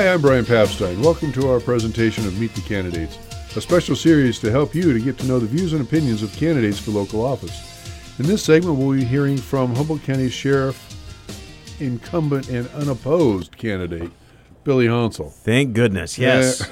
Hi, I'm Brian Papstein. Welcome to our presentation of Meet the Candidates, a special series to help you to get to know the views and opinions of candidates for local office. In this segment, we'll be hearing from Humboldt County Sheriff incumbent and unopposed candidate, Billy Honsal. Thank goodness, yes.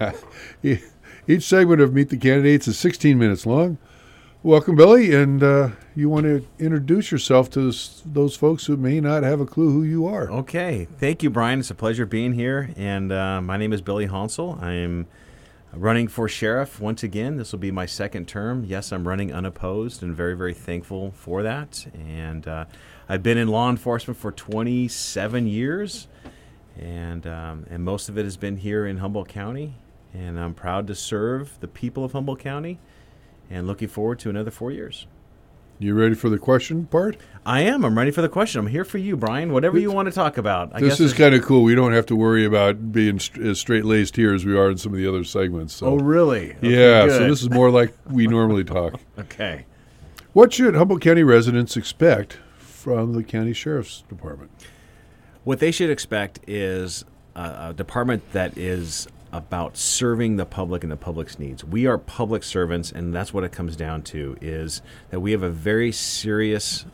Each segment of Meet the Candidates is 16 minutes long. Welcome, Billy, and you want to introduce yourself to those folks who may not have a clue who you are. Okay. Thank you, Brian. It's a pleasure being here, and my name is Billy Honsal. I'm running for sheriff once again. This will be my second term. Yes, I'm running unopposed and very, very thankful for that. And I've been in law enforcement for 27 years, and most of it has been here in Humboldt County. And I'm proud to serve the people of Humboldt County and looking forward to another 4 years. You ready for the question part? I am. I'm ready for the question. I'm here for you, Brian. Whatever you want to talk about. This is kind of cool. We don't have to worry about being as straight-laced here as we are in some of the other segments. So. Oh, really? Okay, yeah, good. So this is more like we normally talk. Okay. What should Humboldt County residents expect from the County Sheriff's Department? What they should expect is a department that is about serving the public and the public's needs. We are public servants, and that's what it comes down to, is that we have a very serious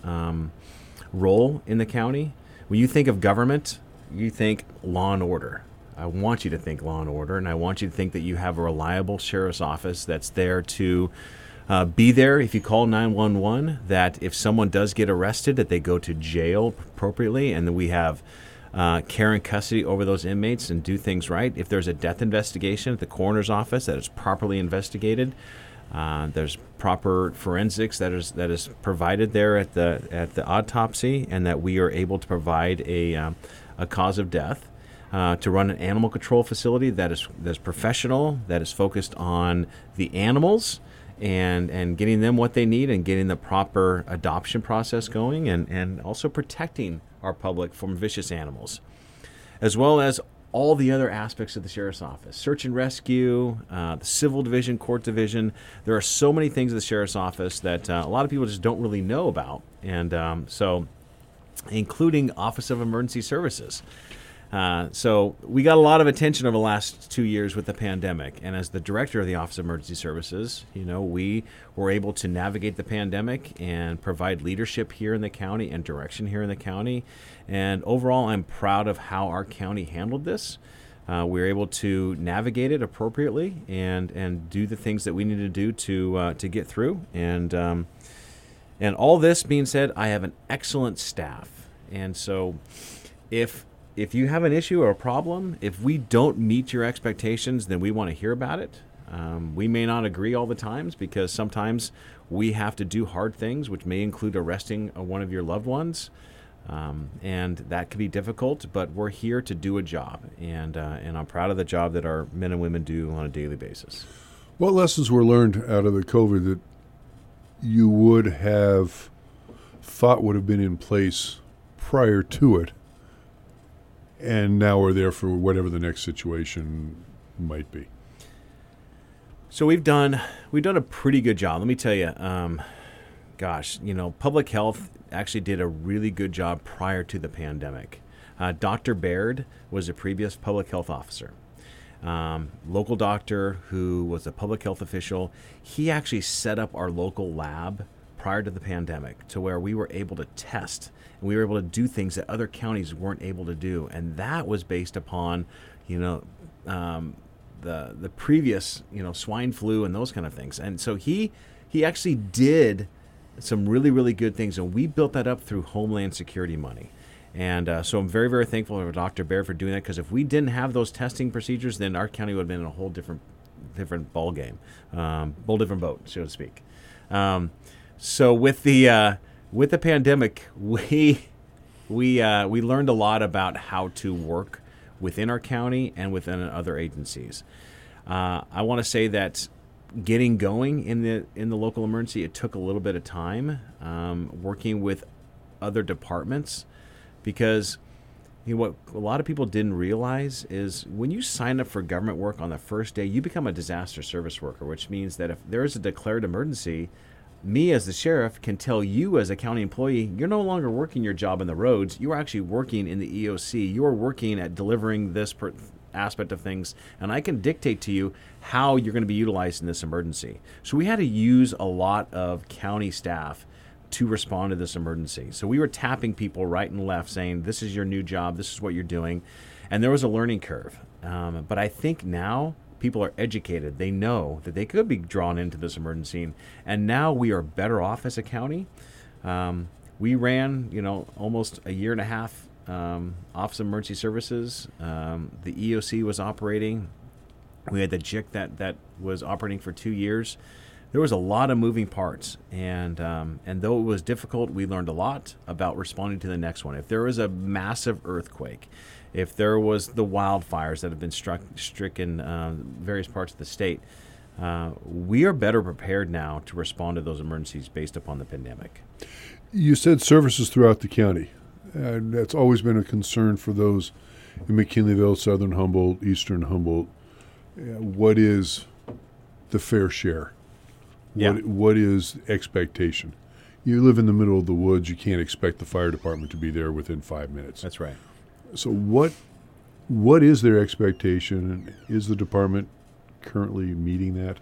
role in the county. When you think of government, you think law and order. I want you to think law and order, and I want you to think that you have a reliable sheriff's office that's there to be there if you call 911, that if someone does get arrested, that they go to jail appropriately, and that we have care and custody over those inmates and do things right. If there's a death investigation at the coroner's office, that is properly investigated. There's proper forensics that is provided there at the autopsy, and that we are able to provide a cause of death. To run an animal control facility that's professional, that is focused on the animals and getting them what they need and getting the proper adoption process going, and also protecting our public from vicious animals, as well as all the other aspects of the sheriff's office: search and rescue, the civil division, court division. There are so many things in the sheriff's office that a lot of people just don't really know about, and so including Office of Emergency Services. So we got a lot of attention over the last 2 years with the pandemic. And as the director of the Office of Emergency Services, we were able to navigate the pandemic and provide leadership here in the county and direction here in the county. And overall, I'm proud of how our county handled this. We were able to navigate it appropriately and do the things that we needed to do to get through. And all this being said, I have an excellent staff. And so if you have an issue or a problem, if we don't meet your expectations, then we want to hear about it. We may not agree all the times, because sometimes we have to do hard things, which may include arresting one of your loved ones. And that can be difficult, but we're here to do a job. And I'm proud of the job that our men and women do on a daily basis. What lessons were learned out of the COVID that you would have thought would have been in place prior to it, and now we're there for whatever the next situation might be? So we've done a pretty good job. Let me tell you, public health actually did a really good job prior to the pandemic. Dr. Baird was a previous public health officer. Local doctor who was a public health official. He actually set up our local lab prior to the pandemic, to where we were able to test and we were able to do things that other counties weren't able to do. And that was based upon, the previous, swine flu and those kind of things. And so he actually did some really, really good things, and we built that up through Homeland Security money. And so I'm very, very thankful for Dr. Baird for doing that, because if we didn't have those testing procedures, then our county would have been in a whole different ball game, whole different boat, so to speak. So with the pandemic, we learned a lot about how to work within our county and within other agencies. I want to say that getting going in the local emergency, it took a little bit of time, working with other departments, because what a lot of people didn't realize is when you sign up for government work on the first day, you become a disaster service worker, which means that if there is a declared emergency, me as the sheriff can tell you as a county employee, you're no longer working your job on the roads. You are actually working in the EOC. You are working at delivering this aspect of things, and I can dictate to you how you're going to be utilized in this emergency. So we had to use a lot of county staff to respond to this emergency. So we were tapping people right and left saying, this is your new job, this is what you're doing. And there was a learning curve. But I think now people are educated. They know that they could be drawn into this emergency. And now we are better off as a county. We ran, almost a year and a half Office of Emergency Services. The EOC was operating. We had the JIC that was operating for 2 years. There was a lot of moving parts, and though it was difficult, we learned a lot about responding to the next one. If there was a massive earthquake, if there was the wildfires that have been stricken various parts of the state, we are better prepared now to respond to those emergencies based upon the pandemic. You said services throughout the county. That's always been a concern for those in McKinleyville, Southern Humboldt, Eastern Humboldt. What is the fair share? What is expectation? You live in the middle of the woods. You can't expect the fire department to be there within 5 minutes. That's right. So what is their expectation? Is the department currently meeting that?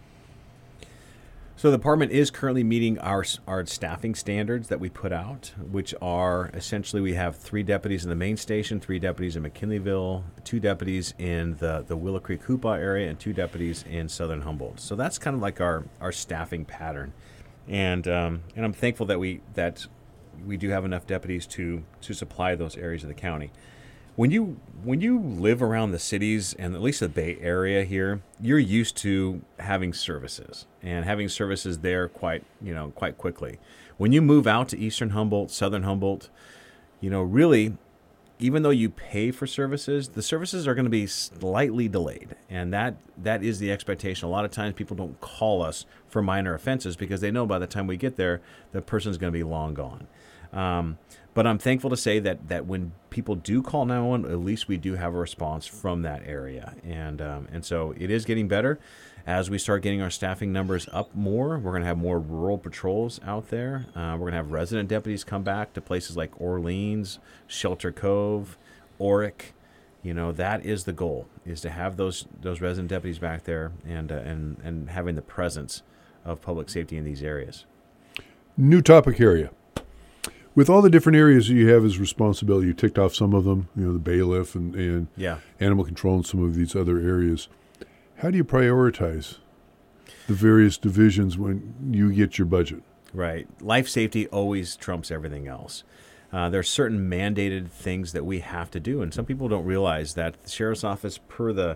So the department is currently meeting our staffing standards that we put out, which are essentially we have 3 deputies in the main station, 3 deputies in McKinleyville, 2 deputies in the Willow Creek Hoopa area, and 2 deputies in Southern Humboldt. So that's kind of like our staffing pattern, and I'm thankful that we do have enough deputies to supply those areas of the county. When you live around the cities, and at least the Bay Area here, you're used to having services and having services there quite quickly. When you move out to Eastern Humboldt, Southern Humboldt, really, even though you pay for services, the services are going to be slightly delayed, and that is the expectation. A lot of times people don't call us for minor offenses because they know by the time we get there, the person's going to be long gone. But I'm thankful to say that when people do call 911, at least we do have a response from that area. And so it is getting better. As we start getting our staffing numbers up more, we're going to have more rural patrols out there. We're going to have resident deputies come back to places like Orleans, Shelter Cove, Oric. That is the goal, is to have those resident deputies back there and having the presence of public safety in these areas. New topic area. With all the different areas that you have as responsibility, you ticked off some of them, the bailiff and animal control and some of these other areas. How do you prioritize the various divisions when you get your budget? Right. Life safety always trumps everything else. There are certain mandated things that we have to do, and some people don't realize that the sheriff's office, per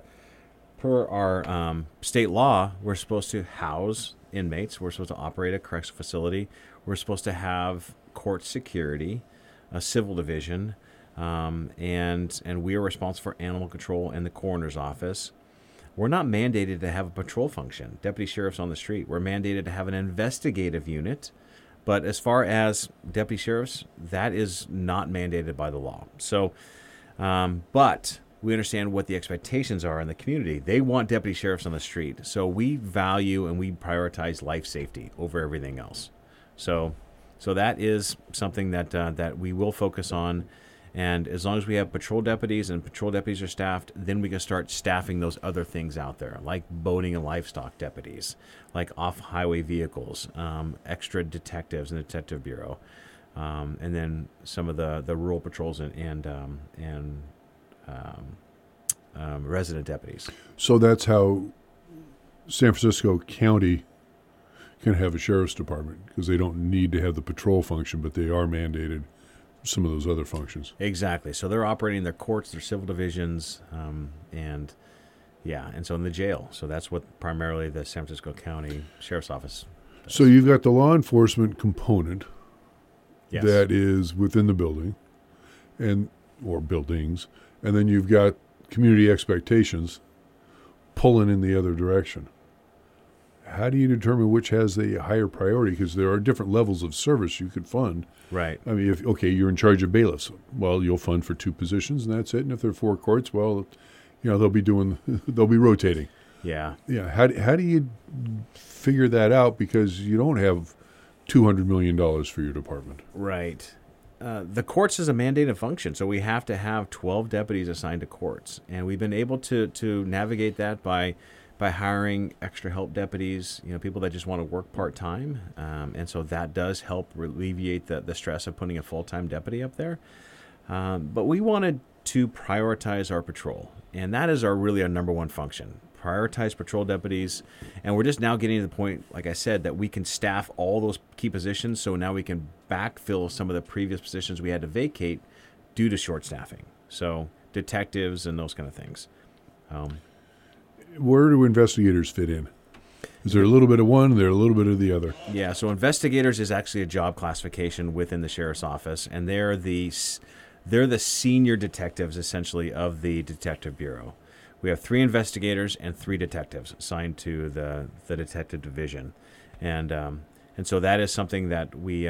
our state law, we're supposed to house inmates. We're supposed to operate a correctional facility. We're supposed to have court security, a civil division, and we are responsible for animal control and the coroner's office. We're not mandated to have a patrol function. Deputy sheriffs on the street. We're mandated to have an investigative unit, but as far as deputy sheriffs, that is not mandated by the law. So, but we understand what the expectations are in the community. They want deputy sheriffs on the street. So we value and we prioritize life safety over everything else. So that is something that we will focus on. And as long as we have patrol deputies and patrol deputies are staffed, then we can start staffing those other things out there, like boating and livestock deputies, like off-highway vehicles, extra detectives in the Detective Bureau, and then some of the rural patrols and resident deputies. So that's how San Francisco County can have a sheriff's department, because they don't need to have the patrol function, but they are mandated some of those other functions. Exactly. So they're operating their courts, their civil divisions, and so in the jail. So that's what primarily the San Francisco County Sheriff's Office does. So you've got the law enforcement component Yes. that is within the building or buildings, and then you've got community expectations pulling in the other direction. How do you determine which has the higher priority? Because there are different levels of service you could fund. Right. I mean, you're in charge of bailiffs. Well, you'll fund for 2 positions, and that's it. And if there are 4 courts, well, they'll be rotating. Yeah. Yeah. How do you figure that out? Because you don't have $200 million for your department. Right. the courts is a mandated function, so we have to have 12 deputies assigned to courts, and we've been able to navigate that by hiring extra help deputies, people that just want to work part-time, and so that does help alleviate the stress of putting a full-time deputy up there. But we wanted to prioritize our patrol, and that is really our number one function. Prioritize patrol deputies, and we're just now getting to the point, like I said, that we can staff all those key positions, so now we can backfill some of the previous positions we had to vacate due to short staffing. So detectives and those kind of things. Where do investigators fit in? Is there a little bit of one, there a little bit of the other? Yeah, so investigators is actually a job classification within the sheriff's office, and they're the senior detectives, essentially, of the detective bureau. We have 3 investigators and 3 detectives assigned to the detective division, and so that is something that we,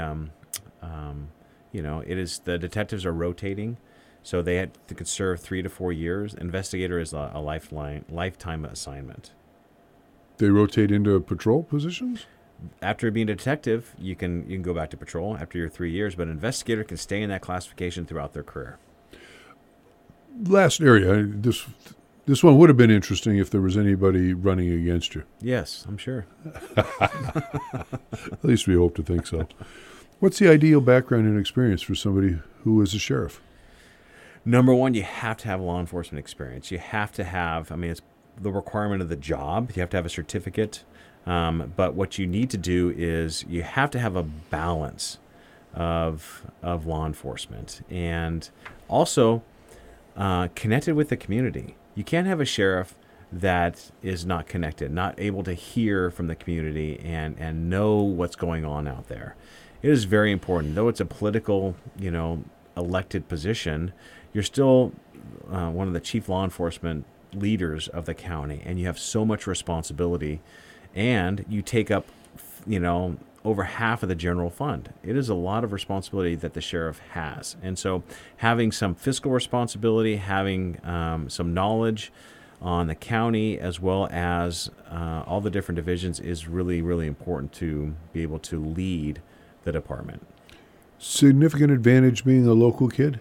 it is, the detectives are rotating. So they could serve 3 to 4 years. Investigator is a lifetime assignment. They rotate into patrol positions? After being a detective, you can go back to patrol after your 3 years, but an investigator can stay in that classification throughout their career. Last area, this one would have been interesting if there was anybody running against you. Yes, I'm sure. At least we hope to think so. What's the ideal background and experience for somebody who is a sheriff? Number one, you have to have law enforcement experience. You have to have, it's the requirement of the job. You have to have a certificate. But what you need to do is you have to have a balance of law enforcement and also connected with the community. You can't have a sheriff that is not connected, not able to hear from the community and know what's going on out there. It is very important. Though it's a political, elected position, you're still one of the chief law enforcement leaders of the county, and you have so much responsibility, and you take up, over half of the general fund. It is a lot of responsibility that the sheriff has, and so having some fiscal responsibility, having some knowledge on the county as well as all the different divisions is really, really important to be able to lead the department. Significant advantage being a local kid?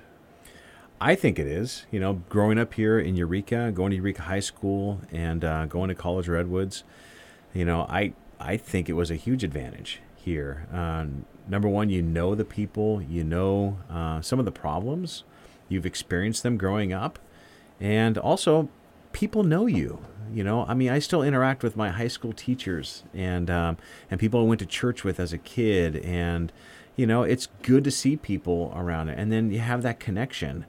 I think it is. Growing up here in Eureka, going to Eureka High School, and going to College Redwoods, I think it was a huge advantage here. Number one, the people, some of the problems. You've experienced them growing up. And also, people know you. I still interact with my high school teachers and people I went to church with as a kid. And, it's good to see people around it. And then you have that connection.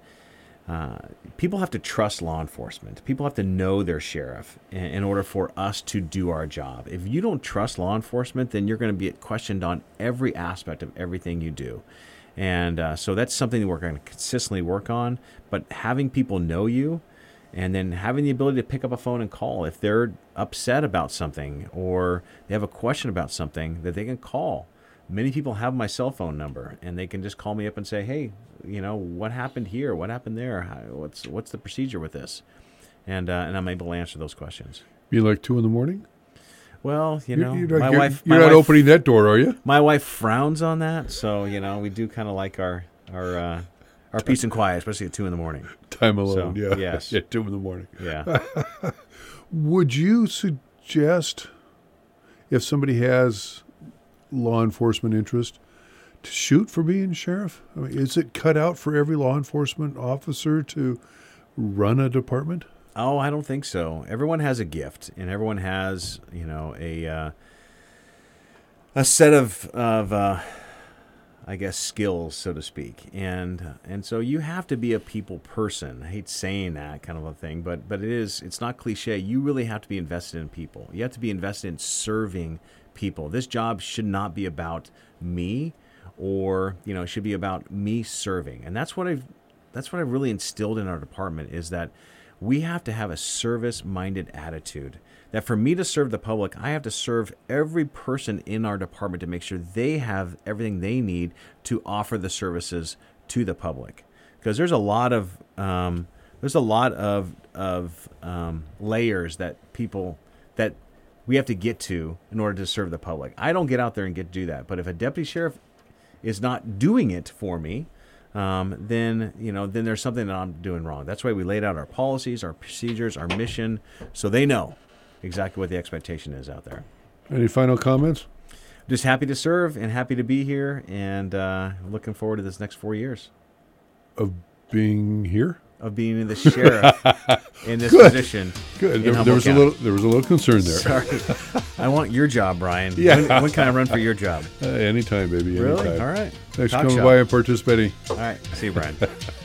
People have to trust law enforcement. People have to know their sheriff in order for us to do our job. If you don't trust law enforcement, then you're going to be questioned on every aspect of everything you do. And so that's something that we're going to consistently work on. But having people know you and then having the ability to pick up a phone and call if they're upset about something or they have a question about something that they can call. Many people have my cell phone number, and they can just call me up and say, hey, what happened here? What happened there? What's the procedure with this? And I'm able to answer those questions. Be like 2 a.m? Well, you're my wife... You're not opening that door, are you? My wife frowns on that, so, we do kind of like our peace and quiet, especially at 2 a.m. Time alone, so, yeah. Yes. Yeah, 2 a.m. Yeah. Would you suggest, if somebody has law enforcement interest, to shoot for being sheriff? Is it cut out for every law enforcement officer to run a department? Oh, I don't think so. Everyone has a gift, and everyone has, a set of skills, so to speak. And so you have to be a people person. I hate saying that kind of a thing, but it's not cliche. You really have to be invested in people. You have to be invested in serving people. This job should not be about me, or it should be about me serving. And that's what I've really instilled in our department, is that we have to have a service-minded attitude. That for me to serve the public, I have to serve every person in our department to make sure they have everything they need to offer the services to the public. Because there's a lot of layers that we have to get to in order to serve the public. I don't get out there and get to do that. But if a deputy sheriff is not doing it for me, then there's something that I'm doing wrong. That's why we laid out our policies, our procedures, our mission, so they know exactly what the expectation is out there. Any final comments? Just happy to serve and happy to be here, and looking forward to this next 4 years Of being here? of being the sheriff in this position. Good. in There was a Humboldt little concern there. Sorry, I want your job, Brian. Yeah. When can I run for your job? Anytime, baby. Really? Anytime. All right. Thanks for Talk coming shop. by and participating. All right. See you, Brian.